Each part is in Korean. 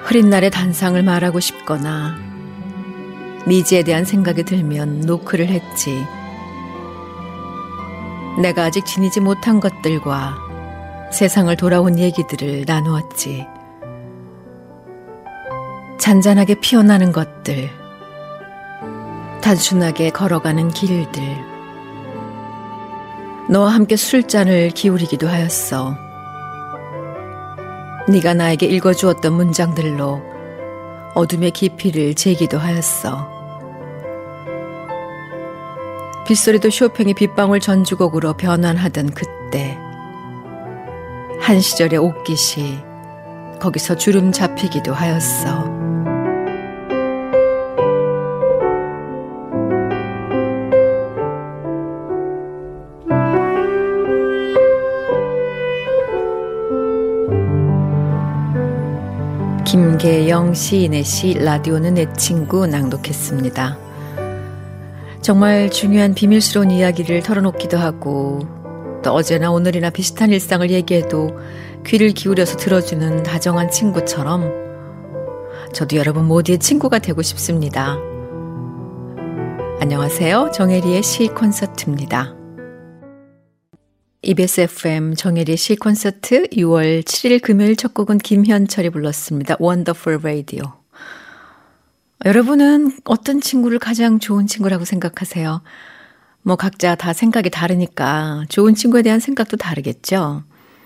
흐린 날의 단상을 말하고 싶거나 미지에 대한 생각이 들면 노크를 했지. 내가 아직 지니지 못한 것들과 세상을 돌아온 얘기들을 나누었지. 잔잔하게 피어나는 것들, 단순하게 걸어가는 길들, 너와 함께 술잔을 기울이기도 하였어. 네가 나에게 읽어주었던 문장들로 어둠의 깊이를 재기도 하였어. 빗소리도 쇼팽의 빗방울 전주곡으로 변환하던 그때, 한 시절의 옥깃이 거기서 주름 잡히기도 하였어. 김계영 시인의 시 라디오는 내 친구 낭독했습니다. 정말 중요한 비밀스러운 이야기를 털어놓기도 하고 또 어제나 오늘이나 비슷한 일상을 얘기해도 귀를 기울여서 들어주는 다정한 친구처럼 저도 여러분 모두의 친구가 되고 싶습니다. 안녕하세요. 정혜리의 시 콘서트입니다. EBS FM 정혜리의 시 콘서트 6월 7일 금요일 첫 곡은 김현철이 불렀습니다. Wonderful Radio. 여러분은 어떤 친구를 가장 좋은 친구라고 생각하세요? 뭐 각자 다 생각이 다르니까 좋은 친구에 대한 생각도 다르겠죠?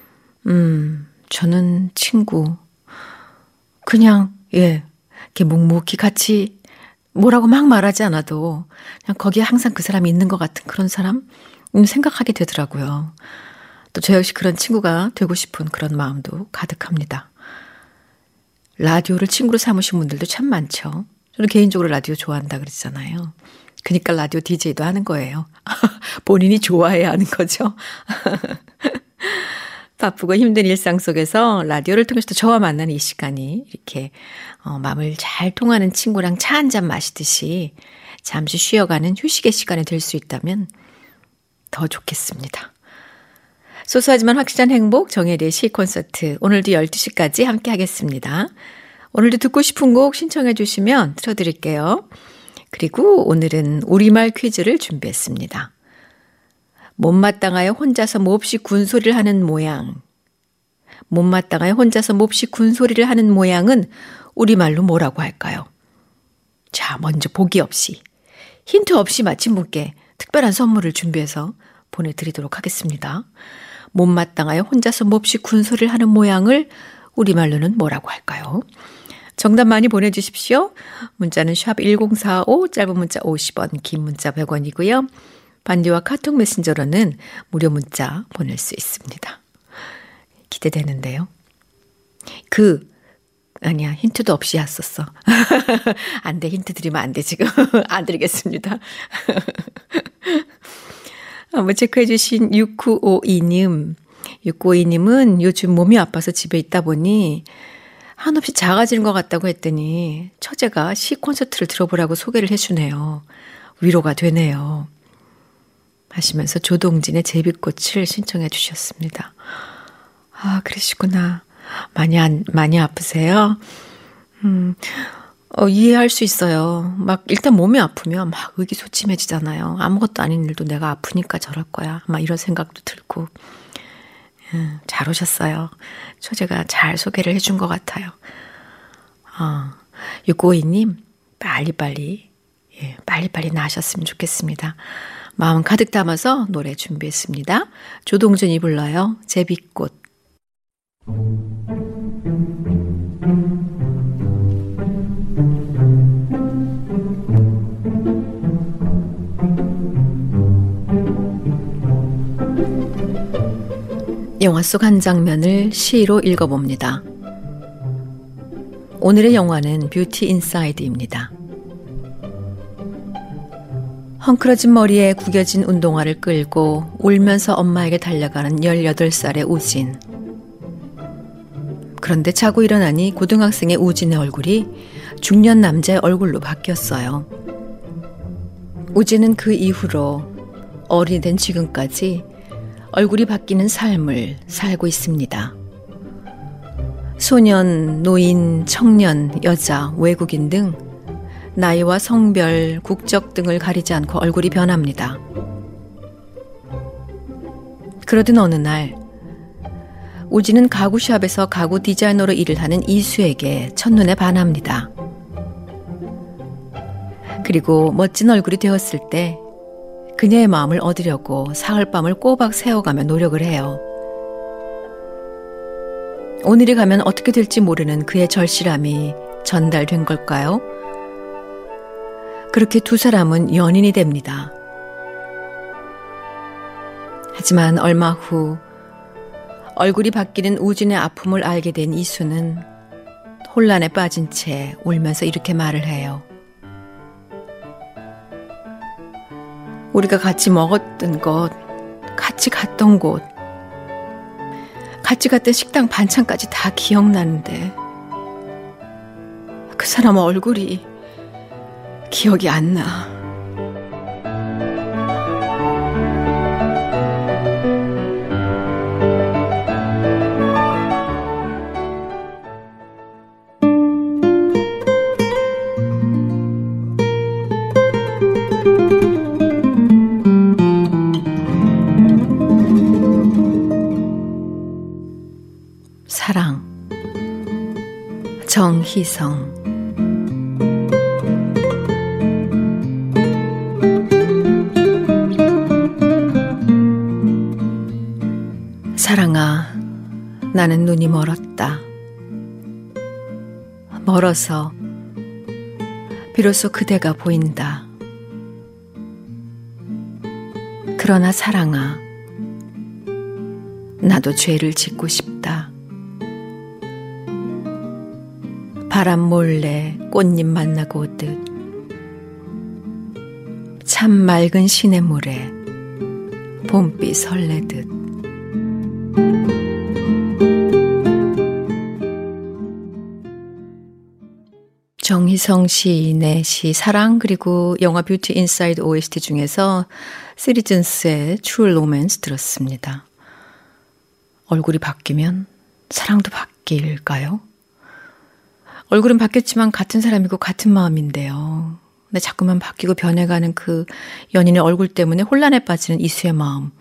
저는 친구. 그냥, 이렇게 묵묵히 같이 뭐라고 막 말하지 않아도 그냥 거기에 항상 그 사람이 있는 것 같은 그런 사람? 생각하게 되더라고요. 또 저 역시 그런 친구가 되고 싶은 그런 마음도 가득합니다. 라디오를 친구로 삼으신 분들도 참 많죠. 저는 개인적으로 라디오 좋아한다 그랬잖아요. 그러니까 라디오 DJ도 하는 거예요. 본인이 좋아해야 하는 거죠. 바쁘고 힘든 일상 속에서 라디오를 통해서 저와 만나는 이 시간이 이렇게 마음을 잘 통하는 친구랑 차 한잔 마시듯이 잠시 쉬어가는 휴식의 시간이 될 수 있다면 더 좋겠습니다. 소소하지만 확실한 행복 정혜리의 시 콘서트 오늘도 12시까지 함께 하겠습니다. 오늘도 듣고 싶은 곡 신청해 주시면 틀어드릴게요. 그리고 오늘은 우리말 퀴즈를 준비했습니다. 못마땅하여 혼자서 몹시 군소리를 하는 모양. 못마땅하여 혼자서 몹시 군소리를 하는 모양은 우리말로 뭐라고 할까요? 자, 먼저 보기 없이, 힌트 없이 맞힌 분께 특별한 선물을 준비해서 보내드리도록 하겠습니다. 못마땅하여 혼자서 몹시 군소리를 하는 모양을 우리말로는 뭐라고 할까요? 정답 많이 보내주십시오. 문자는 샵 1045, 짧은 문자 50원, 긴 문자 100원이고요. 반디와 카톡 메신저로는 무료 문자 보낼 수 있습니다. 기대되는데요. 아니야, 힌트도 없이 했었어. 안 돼, 힌트 드리면 안 돼, 지금. 안 드리겠습니다. 한번 체크해 주신 6952님. 6952님은 요즘 몸이 아파서 집에 있다 보니 한없이 작아지는 것 같다고 했더니 처제가 시 콘서트를 들어보라고 소개를 해주네요. 위로가 되네요. 하시면서 조동진의 제비꽃을 신청해 주셨습니다. 아, 그러시구나. 많이 아프세요? 이해할 수 있어요. 막 일단 몸이 아프면 막 의기소침해지잖아요. 아무것도 아닌 일도 내가 아프니까 저럴 거야. 막 이런 생각도 들고. 잘 오셨어요. 처제가 잘 소개를 해준 것 같아요. 6952님 빨리빨리 나으셨으면 좋겠습니다. 마음 가득 담아서 노래 준비했습니다. 조동준이 불러요. 제비꽃. 영화 속 한 장면을 시로 읽어봅니다. 오늘의 영화는 뷰티 인사이드입니다. 헝클어진 머리에 구겨진 운동화를 끌고 울면서 엄마에게 달려가는 18살의 우진. 그런데 자고 일어나니 고등학생의 우진의 얼굴이 중년 남자의 얼굴로 바뀌었어요. 우진은 그 이후로 어른이 된 지금까지 얼굴이 바뀌는 삶을 살고 있습니다. 소년, 노인, 청년, 여자, 외국인 등 나이와 성별, 국적 등을 가리지 않고 얼굴이 변합니다. 그러던 어느 날 우진은 가구샵에서 가구 디자이너로 일을 하는 이수에게 첫눈에 반합니다. 그리고 멋진 얼굴이 되었을 때 그녀의 마음을 얻으려고 사흘밤을 꼬박 새워가며 노력을 해요. 오늘이 가면 어떻게 될지 모르는 그의 절실함이 전달된 걸까요? 그렇게 두 사람은 연인이 됩니다. 하지만 얼마 후 얼굴이 바뀌는 우진의 아픔을 알게 된 이수는 혼란에 빠진 채 울면서 이렇게 말을 해요. 우리가 같이 먹었던 것, 같이 갔던 곳, 같이 갔던 식당 반찬까지 다 기억나는데 그 사람 얼굴이 기억이 안 나. 사랑, 정희성. 사랑아, 나는 눈이 멀었다. 멀어서 비로소 그대가 보인다. 그러나 사랑아, 나도 죄를 짓고 싶다. 바람 몰래 꽃잎 만나고 오듯 참 맑은 시냇물에 봄비 설레듯. 정희성 시인의 시 사랑, 그리고 영화 뷰티 인사이드 OST 중에서 시리즌스의 True Romance 들었습니다. 얼굴이 바뀌면 사랑도 바뀔까요? 얼굴은 바뀌었지만 같은 사람이고 같은 마음인데요. 근데 자꾸만 바뀌고 변해가는 그 연인의 얼굴 때문에 혼란에 빠지는 이수의 마음.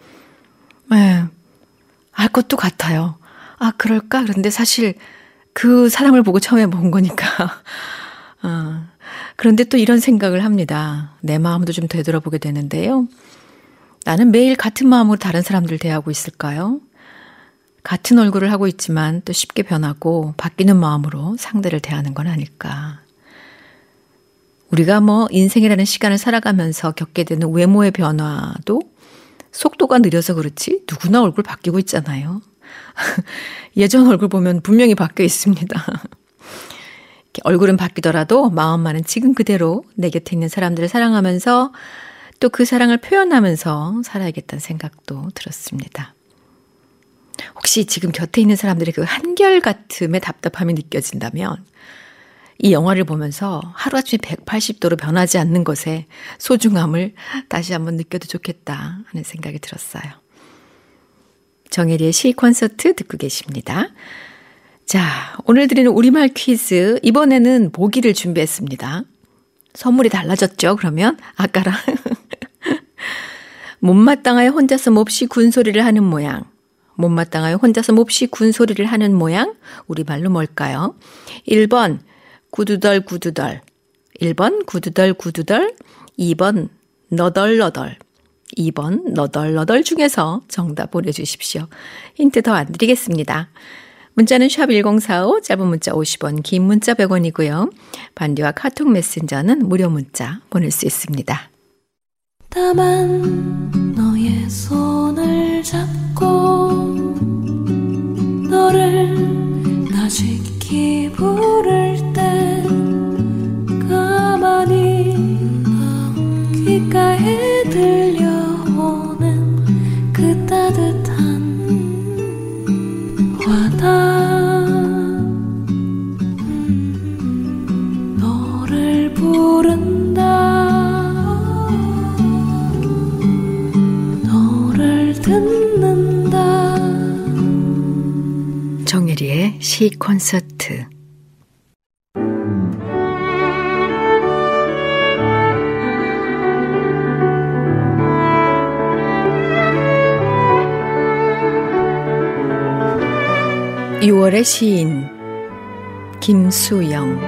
알 것도 같아요. 아, 그럴까? 그런데 사실 그 사람을 보고 처음에 본 거니까. 그런데 또 이런 생각을 합니다. 내 마음도 좀 되돌아보게 되는데요. 나는 매일 같은 마음으로 다른 사람들을 대하고 있을까요? 같은 얼굴을 하고 있지만 또 쉽게 변하고 바뀌는 마음으로 상대를 대하는 건 아닐까. 우리가 인생이라는 시간을 살아가면서 겪게 되는 외모의 변화도 속도가 느려서 그렇지 누구나 얼굴 바뀌고 있잖아요. 예전 얼굴 보면 분명히 바뀌어 있습니다. 얼굴은 바뀌더라도 마음만은 지금 그대로 내 곁에 있는 사람들을 사랑하면서 또 그 사랑을 표현하면서 살아야겠다는 생각도 들었습니다. 혹시 지금 곁에 있는 사람들의 그 한결같음의 답답함이 느껴진다면 이 영화를 보면서 하루아침에 180도로 변하지 않는 것의 소중함을 다시 한번 느껴도 좋겠다 하는 생각이 들었어요. 정혜리의 시 콘서트 듣고 계십니다. 자, 오늘 드리는 우리말 퀴즈, 이번에는 보기를 준비했습니다. 선물이 달라졌죠? 그러면 아까랑 못마땅하여 혼자서 몹시 군소리를 하는 모양. 못마땅하여 혼자서 몹시 군소리를 하는 모양, 우리말로 뭘까요? 1번 구두덜 구두덜, 1번 구두덜 구두덜, 2번 너덜너덜, 2번 너덜너덜 중에서 정답 보내주십시오. 힌트 더 안 드리겠습니다. 문자는 샵 1045, 짧은 문자 50원, 긴 문자 100원이고요. 반디와 카톡 메신저는 무료 문자 보낼 수 있습니다. 다만 너의 손을 잡고 너를 나직히 부를 때 가만히 귓가에 들려오는 그 따뜻한 와닿음 너를 부른다 너를 듣는다 정혜리의 시 콘서트. (6월의) 시인 김수영.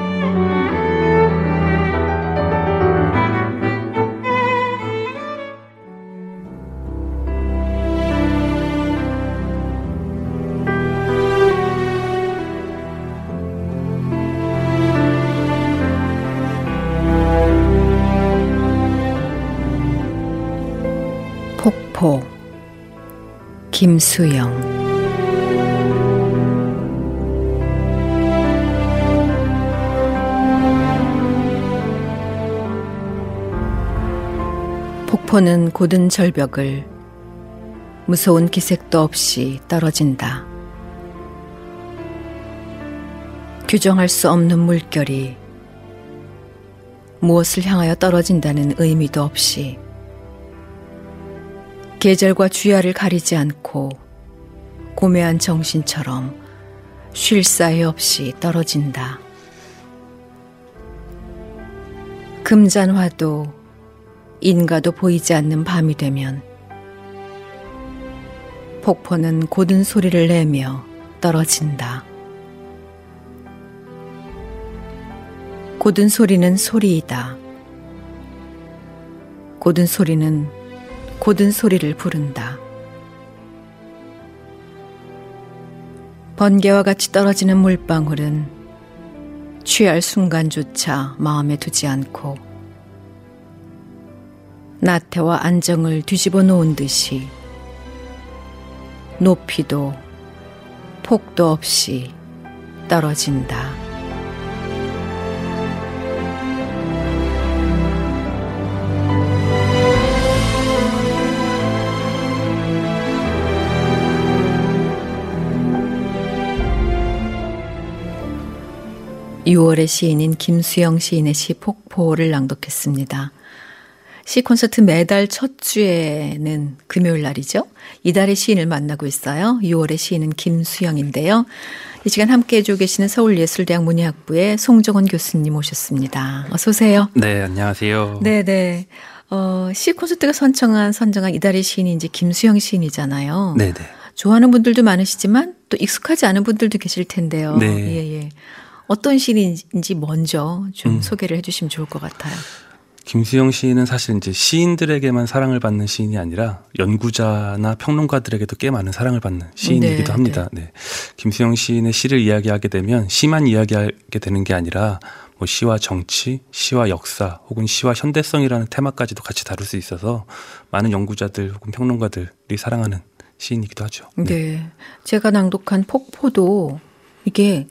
폭포. 김수영. 폭포는 고든 절벽을 무서운 기색도 없이 떨어진다. 규정할 수 없는 물결이 무엇을 향하여 떨어진다는 의미도 없이 계절과 주야를 가리지 않고 고매한 정신처럼 쉴 사이 없이 떨어진다. 금잔화도 인가도 보이지 않는 밤이 되면 폭포는 고든 소리를 내며 떨어진다. 고든 소리는 소리이다. 고든 소리는 고든 소리를 부른다. 번개와 같이 떨어지는 물방울은 취할 순간조차 마음에 두지 않고 나태와 안정을 뒤집어 놓은 듯이 높이도 폭도 없이 떨어진다. (6월의) 시인인 김수영 시인의 시 폭포를 낭독했습니다. 시 콘서트 매달 첫 주에는 금요일 날이죠. 이달의 시인을 만나고 있어요. 6월의 시인은 김수영인데요. 이 시간 함께해 주고 계시는 서울예술대학 문예학부의 송정원 교수님 오셨습니다. 어서 오세요. 네, 안녕하세요. 네네. 시 콘서트가 선정한 이달의 시인이 이제 김수영 시인이잖아요. 네네. 좋아하는 분들도 많으시지만 또 익숙하지 않은 분들도 계실 텐데요. 네. 예. 어떤 시인인지 먼저 좀 소개를 해 주시면 좋을 것 같아요. 김수영 시인은 사실 이제 시인들에게만 사랑을 받는 시인이 아니라 연구자나 평론가들에게도 꽤 많은 사랑을 받는 시인이기도 합니다. 네. 김수영 시인의 시를 이야기하게 되면 시만 이야기하게 되는 게 아니라 뭐 시와 정치, 시와 역사 혹은 시와 현대성이라는 테마까지도 같이 다룰 수 있어서 많은 연구자들 혹은 평론가들이 사랑하는 시인이기도 하죠. 네. 제가 낭독한 폭포도 이게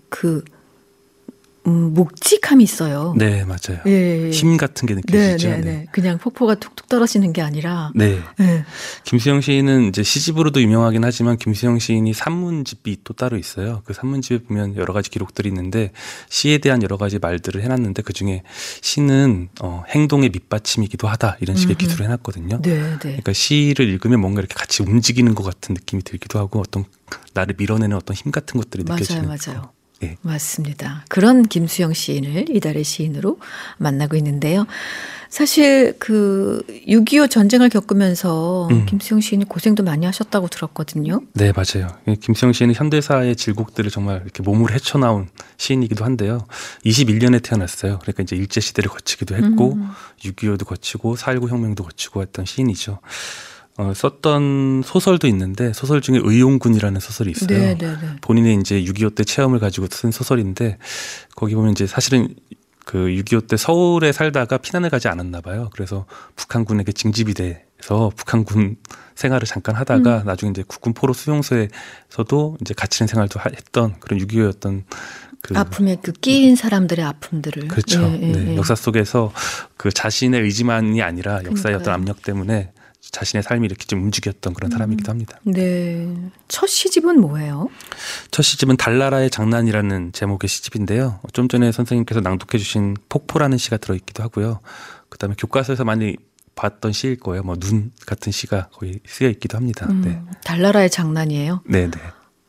묵직함이 있어요. 네, 맞아요. 예. 힘 같은 게 느껴지죠. 네. 그냥 폭포가 툭툭 떨어지는 게 아니라. 네. 네. 김수영 시인은 이제 시집으로도 유명하긴 하지만 김수영 시인이 산문집이 또 따로 있어요. 그 산문집에 보면 여러 가지 기록들이 있는데 시에 대한 여러 가지 말들을 해놨는데 그중에 시는 행동의 밑받침이기도 하다 이런 식의 기술을 해놨거든요. 네. 그러니까 시를 읽으면 뭔가 이렇게 같이 움직이는 것 같은 느낌이 들기도 하고 어떤 나를 밀어내는 어떤 힘 같은 것들이 느껴지는. 맞아요. 네. 맞습니다. 그런 김수영 시인을 이달의 시인으로 만나고 있는데요. 사실 6.25 전쟁을 겪으면서 김수영 시인이 고생도 많이 하셨다고 들었거든요. 네, 맞아요. 김수영 시인은 현대사의 질곡들을 정말 이렇게 몸으로 헤쳐나온 시인이기도 한데요. 21년에 태어났어요. 그러니까 이제 일제시대를 거치기도 했고 6.25도 거치고 4.19 혁명도 거치고 했던 시인이죠. 썼던 소설도 있는데 소설 중에 의용군이라는 소설이 있어요. 네. 본인의 이제 6.25 때 체험을 가지고 쓴 소설인데 거기 보면 이제 사실은 6.25 때 서울에 살다가 피난을 가지 않았나 봐요. 그래서 북한군에게 징집이 돼서 북한군 생활을 잠깐 하다가 나중에 이제 국군 포로 수용소에서도 이제 갇히는 생활도 했던 그런 6.25였던 아픔에 끼인 사람들의 아픔들을. 그렇죠. 네. 역사 속에서 자신의 의지만이 아니라 역사의 어떤 압력 때문에 자신의 삶이 이렇게 좀 움직였던 그런 사람이기도 합니다. 네. 첫 시집은 뭐예요? 첫 시집은 달나라의 장난이라는 제목의 시집인데요. 좀 전에 선생님께서 낭독해 주신 폭포라는 시가 들어있기도 하고요. 그다음에 교과서에서 많이 봤던 시일 거예요. 눈 같은 시가 거의 쓰여 있기도 합니다. 네. 달나라의 장난이에요? 네네.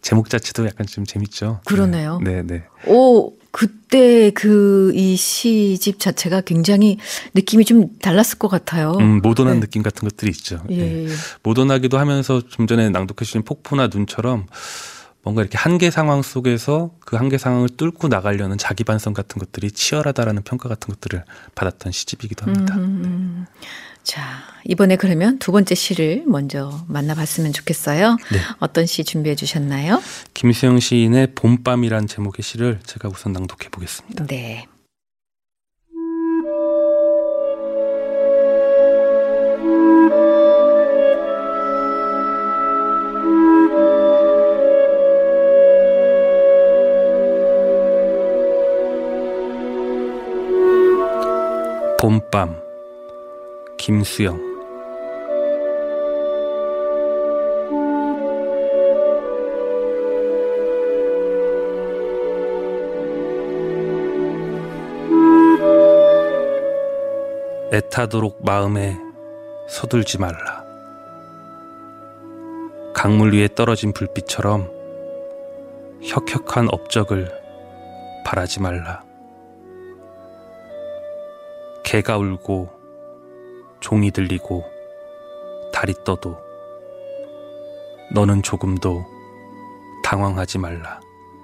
제목 자체도 약간 좀 재밌죠. 그러네요. 네, 네. 오, 그때 이 시집 자체가 굉장히 느낌이 좀 달랐을 것 같아요. 모던한 네. 느낌 같은 것들이 있죠. 예, 네. 예. 모던하기도 하면서 좀 전에 낭독해 주신 폭포나 눈처럼 뭔가 이렇게 한계 상황 속에서 그 한계 상황을 뚫고 나가려는 자기 반성 같은 것들이 치열하다라는 평가 같은 것들을 받았던 시집이기도 합니다. 자, 이번에 그러면 두 번째 시를 먼저 만나봤으면 좋겠어요. 네. 어떤 시 준비해 주셨나요? 김수영 시인의 봄밤이란 제목의 시를 제가 우선 낭독해 보겠습니다. 네. 봄밤 김수영 애타도록 마음에 서둘지 말라. 강물 위에 떨어진 불빛처럼 혁혁한 업적을 바라지 말라. 개가 울고 종이 들리고 달이 떠도 너는 조금도 당황하지 말라.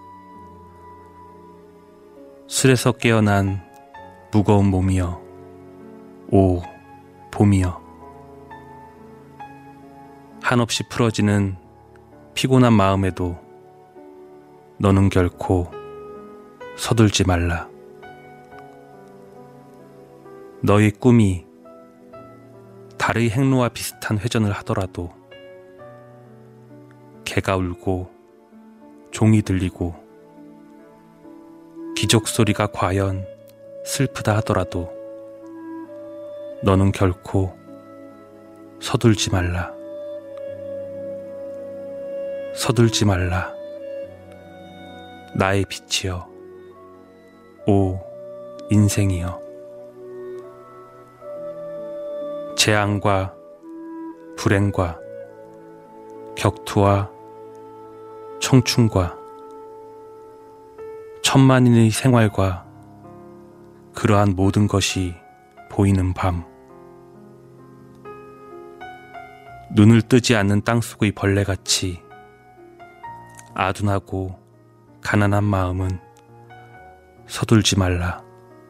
술에서 깨어난 무거운 몸이여, 오 봄이여. 한없이 풀어지는 피곤한 마음에도 너는 결코 서둘지 말라. 너의 꿈이 달의 행로와 비슷한 회전을 하더라도 개가 울고 종이 들리고 기적 소리가 과연 슬프다 하더라도 너는 결코 서둘지 말라. 서둘지 말라. 나의 빛이여, 오 인생이여. 재앙과 불행과 격투와 청춘과 천만인의 생활과 그러한 모든 것이 보이는 밤. 눈을 뜨지 않는 땅속의 벌레같이 아둔하고 가난한 마음은 서둘지 말라.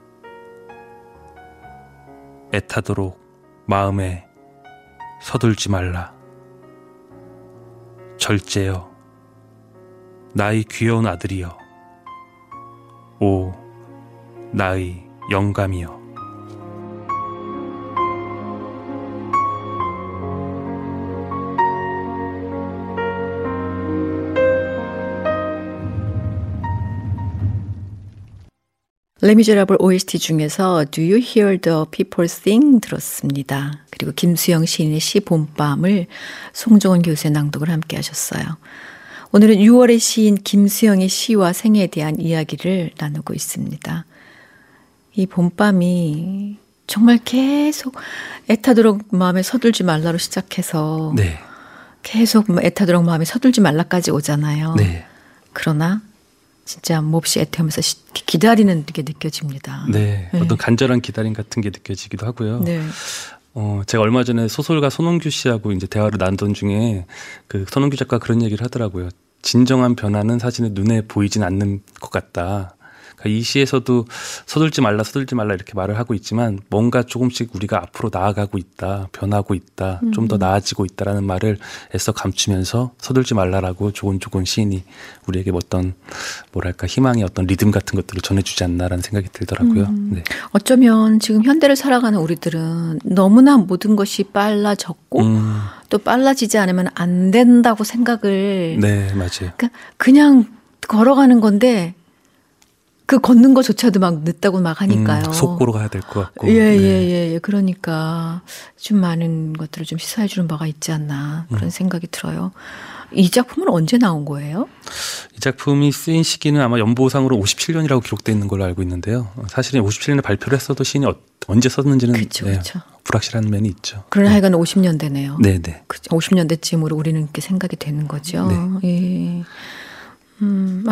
애타도록 마음에 서둘지 말라. 절제여, 나의 귀여운 아들이여, 오 나의 영감이여. 레미제라블 OST 중에서 Do You Hear the People Sing 들었습니다. 그리고 김수영 시인의 시 봄밤을 송정원 교수의 낭독을 함께 하셨어요. 오늘은 6월의 시인 김수영의 시와 생애에 대한 이야기를 나누고 있습니다. 이 봄밤이 정말 계속 애타도록 마음에 서둘지 말라로 시작해서 네. 계속 애타도록 마음에 서둘지 말라까지 오잖아요. 네. 그러나 진짜 몹시 애태우면서 기다리는 게 느껴집니다. 네. 네. 어떤 간절한 기다림 같은 게 느껴지기도 하고요. 네. 제가 얼마 전에 소설가 손홍규 씨하고 이제 대화를 나누던 중에 그 손홍규 작가 그런 얘기를 하더라고요. 진정한 변화는 사실은 눈에 보이진 않는 것 같다. 그러니까 이 시에서도 서둘지 말라 이렇게 말을 하고 있지만 뭔가 조금씩 우리가 앞으로 나아가고 있다, 변하고 있다, 좀 더 나아지고 있다라는 말을 애써 감추면서 서둘지 말라라고 조곤조곤 시인이 우리에게 어떤 뭐랄까 희망의 어떤 리듬 같은 것들을 전해주지 않나라는 생각이 들더라고요. 네. 어쩌면 지금 현대를 살아가는 우리들은 너무나 모든 것이 빨라졌고 또 빨라지지 않으면 안 된다고 생각을 네, 맞아요. 그러니까 그냥 걸어가는 건데 그 걷는 것조차도 막 늦다고 막 하니까요. 속고로 가야 될 것 같고. 예. 그러니까 좀 많은 것들을 좀 시사해 주는 바가 있지 않나 그런 생각이 들어요. 이 작품은 언제 나온 거예요? 이 작품이 쓰인 시기는 아마 연보상으로 57년이라고 기록되어 있는 걸로 알고 있는데요. 사실은 57년에 발표를 했어도 시인이 언제 썼는지는 그쵸. 불확실한 면이 있죠. 그러나 하여간 50년대네요. 네네. 50년대쯤으로 우리는 이렇게 생각이 되는 거죠. 네. 예.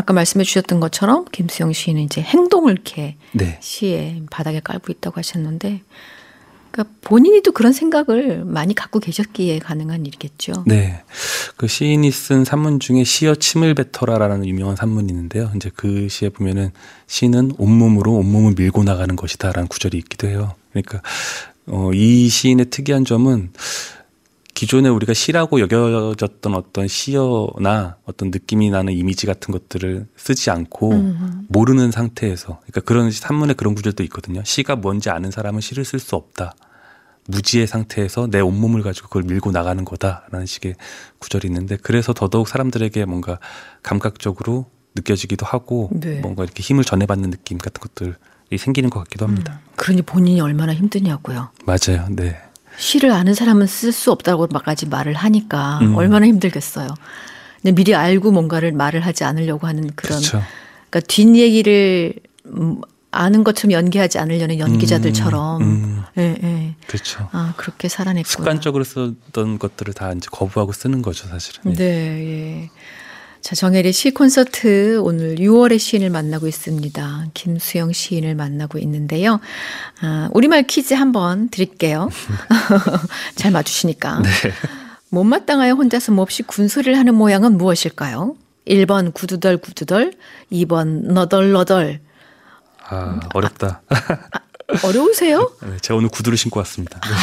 아까 말씀해 주셨던 것처럼 김수영 시인은 이제 행동을 이렇게 네. 시에 바닥에 깔고 있다고 하셨는데 그러니까 본인이 또 그런 생각을 많이 갖고 계셨기에 가능한 일이겠죠. 네. 그 시인이 쓴 산문 중에 시여 침을 뱉어라라는 유명한 산문이 있는데요. 이제 그 시에 보면은 시는 온몸으로 온몸을 밀고 나가는 것이다라는 구절이 있기도 해요. 그러니까 이 시인의 특이한 점은 기존에 우리가 시라고 여겨졌던 어떤 시어나 어떤 느낌이 나는 이미지 같은 것들을 쓰지 않고 모르는 상태에서, 그러니까 그런 산문에 그런 구절도 있거든요. 시가 뭔지 아는 사람은 시를 쓸 수 없다. 무지의 상태에서 내 온몸을 가지고 그걸 밀고 나가는 거다라는 식의 구절이 있는데, 그래서 더더욱 사람들에게 뭔가 감각적으로 느껴지기도 하고 네. 뭔가 이렇게 힘을 전해받는 느낌 같은 것들이 생기는 것 같기도 합니다. 그러니 본인이 얼마나 힘드냐고요. 맞아요. 네. 시를 아는 사람은 쓸 수 없다고 막까지 말을 하니까 얼마나 힘들겠어요. 근데 미리 알고 뭔가를 말을 하지 않으려고 하는 그런, 그렇죠. 그러니까 뒷얘기를 아는 것처럼 연기하지 않으려는 연기자들처럼. 예, 예. 그렇죠. 아, 그렇게 살아냈구나. 습관적으로 쓰던 것들을 다 이제 거부하고 쓰는 거죠, 사실은. 네, 예. 자, 정혜리 시 콘서트 오늘 6월의 시인을 만나고 있습니다. 김수영 시인을 만나고 있는데요. 아, 우리말 퀴즈 한번 드릴게요. 잘 맞추시니까. 네. 못마땅하여 혼자서 몹시 군소리를 하는 모양은 무엇일까요? 1번 구두덜 구두덜, 2번 너덜너덜. 아, 어렵다. 어려우세요? 네, 제가 오늘 구두를 신고 왔습니다. 네.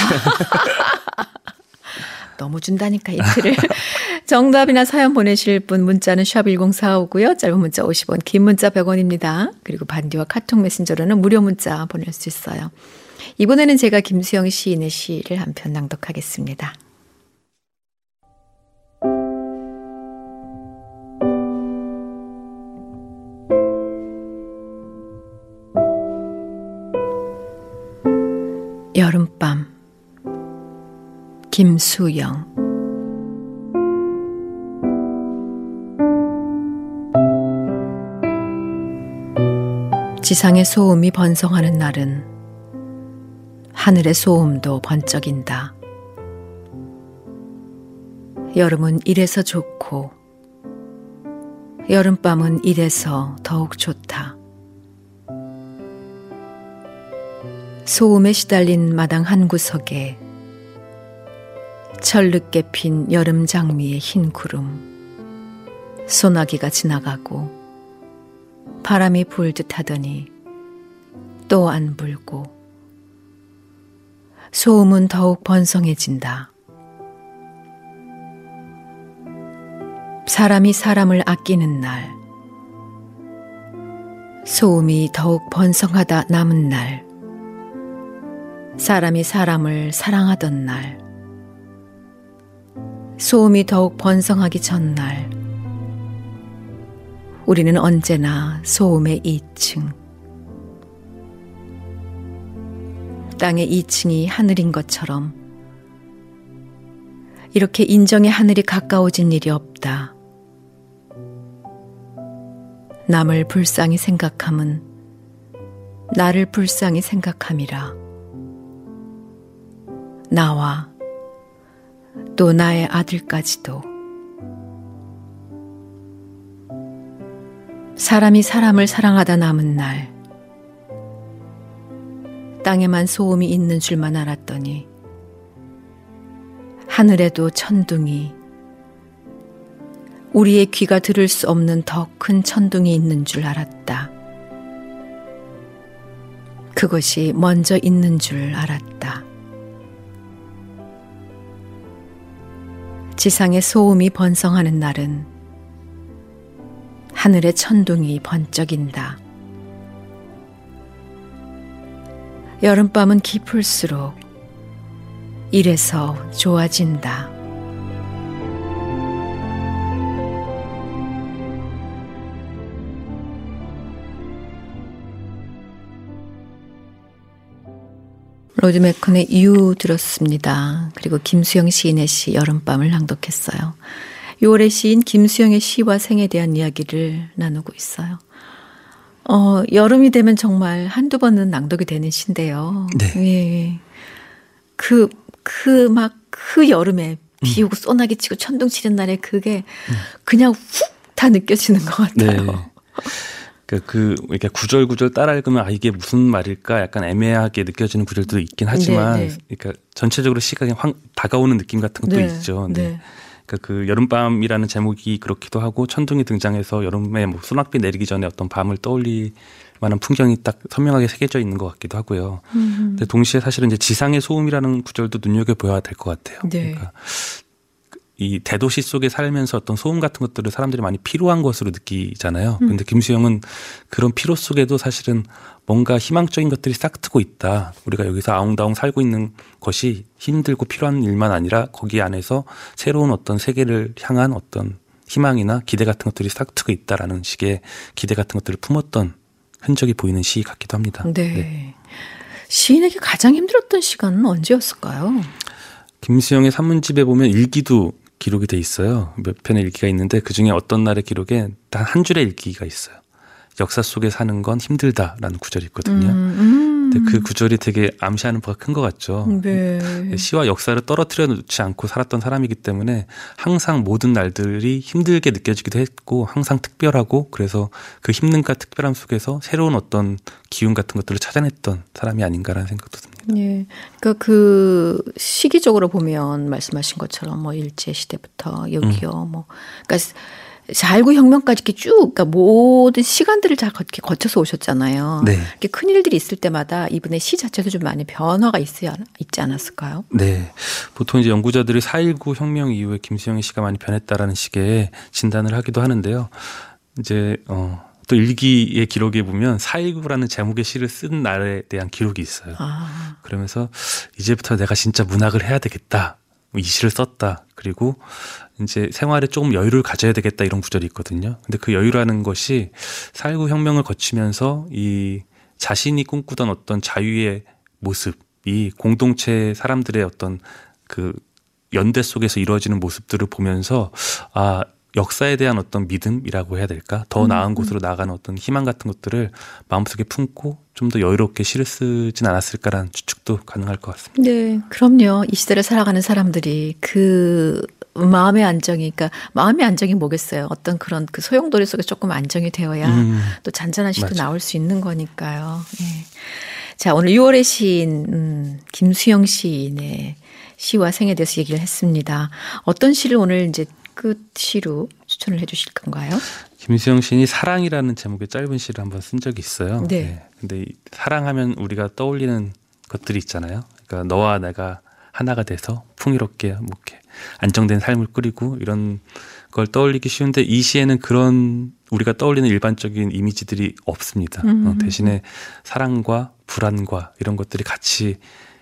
너무 준다니까 이틀을. 정답이나 사연 보내실 분 문자는 샵 1045고요. 짧은 문자 50원, 긴 문자 100원입니다. 그리고 반디와 카톡 메신저로는 무료 문자 보낼 수 있어요. 이번에는 제가 김수영 시인의 시를 한 편 낭독하겠습니다. 여름밤 김수영. 지상의 소음이 번성하는 날은 하늘의 소음도 번쩍인다. 여름은 이래서 좋고 여름밤은 이래서 더욱 좋다. 소음에 시달린 마당 한 구석에 철늦게 핀 여름 장미의 흰 구름, 소나기가 지나가고 바람이 불 듯 하더니 또 안 불고 소음은 더욱 번성해진다. 사람이 사람을 아끼는 날, 소음이 더욱 번성하다 남은 날, 사람이 사람을 사랑하던 날, 소음이 더욱 번성하기 전날, 우리는 언제나 소음의 2층, 땅의 2층이 하늘인 것처럼 이렇게 인정의 하늘이 가까워진 일이 없다. 남을 불쌍히 생각함은 나를 불쌍히 생각함이라. 나와 또 나의 아들까지도. 사람이 사람을 사랑하다 남은 날, 땅에만 소음이 있는 줄만 알았더니 하늘에도 천둥이, 우리의 귀가 들을 수 없는 더 큰 천둥이 있는 줄 알았다. 그것이 먼저 있는 줄 알았다. 지상의 소음이 번성하는 날은 하늘의 천둥이 번쩍인다. 여름밤은 깊을수록 이래서 좋아진다. 로드 메컨의 You 들었습니다. 그리고 김수영 시인의 시 여름밤을 낭독했어요. 6월의 시인 김수영의 시와 생에 대한 이야기를 나누고 있어요. 여름이 되면 정말 한두 번은 낭독이 되는 시인데요. 네. 예. 그 여름에 비 오고 소나기 치고 천둥 치는 날에 그게 그냥 훅 다 느껴지는 것 같아요. 네. 이렇게 구절구절 따라 읽으면 이게 무슨 말일까 약간 애매하게 느껴지는 구절도 있긴 하지만 네, 네. 그러니까 전체적으로 시가 그냥 다가오는 느낌 같은 것도 네, 있죠. 네. 그러니까 그 여름밤이라는 제목이 그렇기도 하고 천둥이 등장해서 여름에 뭐 소낙비 내리기 전에 어떤 밤을 떠올릴 만한 풍경이 딱 선명하게 새겨져 있는 것 같기도 하고요. 근데 동시에 사실은 이제 지상의 소음이라는 구절도 눈여겨보아야 될 것 같아요. 네. 그러니까 이 대도시 속에 살면서 어떤 소음 같은 것들을 사람들이 많이 필요한 것으로 느끼잖아요. 근데 김수영은 그런 피로 속에도 사실은 뭔가 희망적인 것들이 싹트고 있다. 우리가 여기서 아웅다웅 살고 있는 것이 힘들고 필요한 일만 아니라 거기 안에서 새로운 어떤 세계를 향한 어떤 희망이나 기대 같은 것들이 싹트고 있다라는 식의 기대 같은 것들을 품었던 흔적이 보이는 시 같기도 합니다. 네. 시인에게 가장 힘들었던 시간은 언제였을까요? 김수영의 산문집에 보면 일기도 기록이 돼 있어요. 몇 편의 일기가 있는데 그중에 어떤 날의 기록에 단 한 줄의 일기가 있어요. 역사 속에 사는 건 힘들다라는 구절이 있거든요. 근데 그 구절이 되게 암시하는 바가 큰 것 같죠. 네. 시와 역사를 떨어뜨려 놓지 않고 살았던 사람이기 때문에 항상 모든 날들이 힘들게 느껴지기도 했고 항상 특별하고 그래서 그 힘듦과 특별함 속에서 새로운 어떤 기운 같은 것들을 찾아냈던 사람이 아닌가라는 생각도 듭니다. 예. 그러니까 그 시기적으로 보면 말씀하신 것처럼 뭐 일제 시대부터 여기요. 뭐 그러니까 4.19 혁명까지 이렇게 쭉, 그러니까 모든 시간들을 다 이렇게 거쳐서 오셨잖아요. 네. 이렇게 큰 일들이 있을 때마다 이분의 시 자체도 좀 많이 변화가 있지 않았을까요? 네. 보통 이제 연구자들이 4.19 혁명 이후에 김수영의 시가 많이 변했다라는 식의 진단을 하기도 하는데요. 이제, 또 일기의 기록에 보면 4.19라는 제목의 시를 쓴 날에 대한 기록이 있어요. 그러면서 이제부터 내가 진짜 문학을 해야 되겠다. 이 시를 썼다. 그리고 이제 생활에 조금 여유를 가져야 되겠다 이런 구절이 있거든요. 근데 그 여유라는 것이 4.19 혁명을 거치면서 이 자신이 꿈꾸던 어떤 자유의 모습이 공동체 사람들의 어떤 그 연대 속에서 이루어지는 모습들을 보면서 역사에 대한 어떤 믿음이라고 해야 될까? 더 나은 곳으로 나아가는 어떤 희망 같은 것들을 마음속에 품고 좀 더 여유롭게 시를 쓰진 않았을까라는 추측도 가능할 것 같습니다. 네, 그럼요. 이 시대를 살아가는 사람들이 그 마음의 안정이, 그러니까 마음의 안정이 뭐겠어요? 어떤 그런 그 소용돌이 속에 조금 안정이 되어야 또 잔잔한 시도 나올 수 있는 거니까요. 예. 자, 오늘 6월의 시인 김수영 시인의 시와 생에 대해서 얘기를 했습니다. 어떤 시를 오늘 이제 끝시로 추천을 해 주실 건가요? 김수영 시인이 사랑이라는 제목의 짧은 시를 한번 쓴 적이 있어요. 네. 근데 이 사랑하면 우리가 떠올리는 것들이 있잖아요. 그러니까 너와 내가 하나가 돼서 풍요롭게 뭐 이렇게 안정된 삶을 꾸리고 이런 걸 떠올리기 쉬운데 이 시에는 그런 우리가 떠올리는 일반적인 이미지들이 없습니다. 대신에 사랑과 불안과 이런 것들이 같이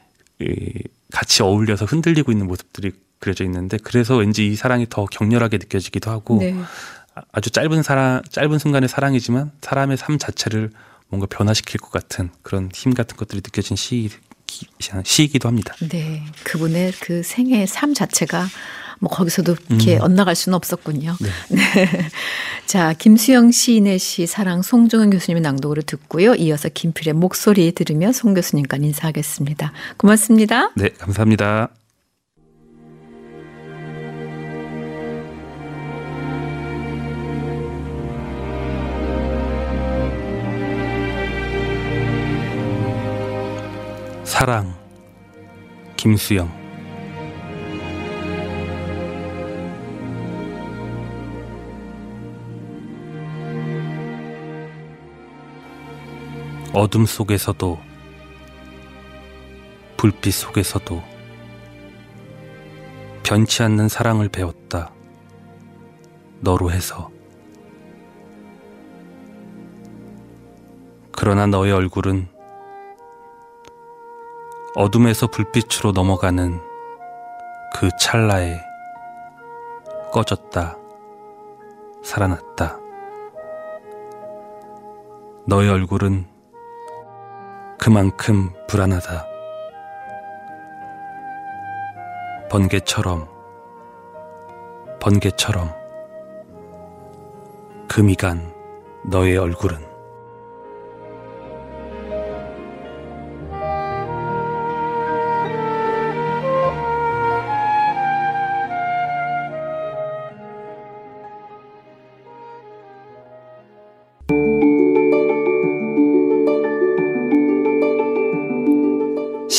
어울려서 흔들리고 있는 모습들이 그려져 있는데 그래서 왠지 이 사랑이 더 격렬하게 느껴지기도 하고 네. 아주 짧은 순간의 사랑이지만 사람의 삶 자체를 뭔가 변화시킬 것 같은 그런 힘 같은 것들이 느껴진 시이기도 합니다. 네, 그분의 그 생애의 삶 자체가 뭐 거기서도 이렇게 엇나갈 수는 없었군요. 네. 네. 자, 김수영 시인의 시 사랑 송정은 교수님의 낭독으로 듣고요. 이어서 김필의 목소리 들으며 송 교수님과 인사하겠습니다. 고맙습니다. 네, 감사합니다. 사랑 김수영 어둠 속에서도 불빛 속에서도 변치 않는 사랑을 배웠다. 너로 해서. 그러나 너의 얼굴은 어둠에서 불빛으로 넘어가는 그 찰나에 꺼졌다. 살아났다. 너의 얼굴은 그만큼 불안하다. 번개처럼 금이 간 너의 얼굴은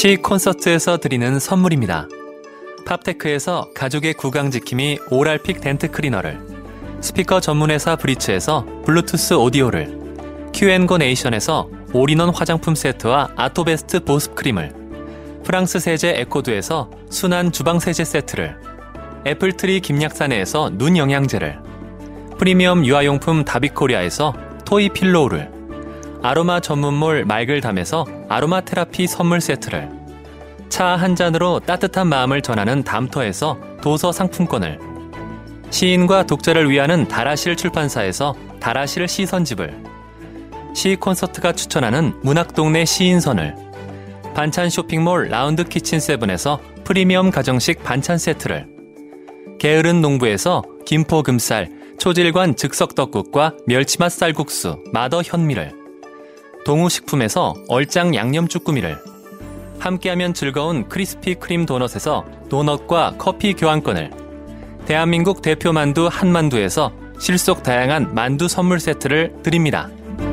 시 콘서트에서 드리는 선물입니다. 팝테크에서 가족의 구강지킴이 오랄픽 덴트 클리너를, 스피커 전문회사 브리츠에서 블루투스 오디오를, Q&Go 네이션에서 올인원 화장품 세트와 아토베스트 보습 크림을, 프랑스 세제 에코두에서 순한 주방세제 세트를, 애플트리 김약사네에서 눈 영양제를, 프리미엄 유아용품 다비코리아에서 토이 필로우를, 아로마 전문몰 말글담에서 아로마 테라피 선물 세트를, 차 한 잔으로 따뜻한 마음을 전하는 담터에서 도서 상품권을, 시인과 독자를 위하는 다라실 출판사에서 다라실 시선집을, 시 콘서트가 추천하는 문학동네 시인선을, 반찬 쇼핑몰 라운드 키친세븐에서 프리미엄 가정식 반찬 세트를, 게으른 농부에서 김포 금쌀, 초질관 즉석떡국과 멸치맛 쌀국수, 마더 현미를, 동우식품에서 얼짱 양념 쭈꾸미를, 함께하면 즐거운 크리스피 크림 도넛에서 도넛과 커피 교환권을, 대한민국 대표 만두 한만두에서 실속 다양한 만두 선물 세트를 드립니다.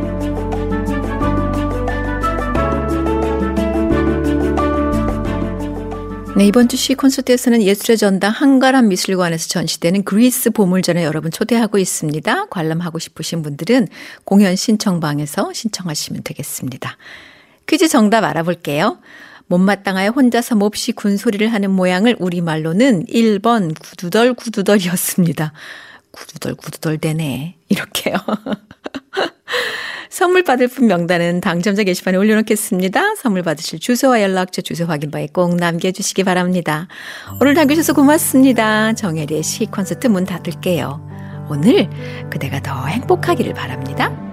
네, 이번 주 시 콘서트에서는 예술의 전당 한가람 미술관에서 전시되는 그리스 보물전에 여러분 초대하고 있습니다. 관람하고 싶으신 분들은 공연 신청방에서 신청하시면 되겠습니다. 퀴즈 정답 알아볼게요. 못마땅하여 혼자서 몹시 군소리를 하는 모양을 우리말로는 1번 구두덜구두덜이었습니다. 구두덜구두덜 되네. 이렇게요. 선물 받을 분 명단은 당첨자 게시판에 올려놓겠습니다. 선물 받으실 주소와 연락처, 주소 확인바에 꼭 남겨주시기 바랍니다. 오늘 남겨주셔서 고맙습니다. 정혜리의 시 콘서트 문 닫을게요. 오늘 그대가 더 행복하기를 바랍니다.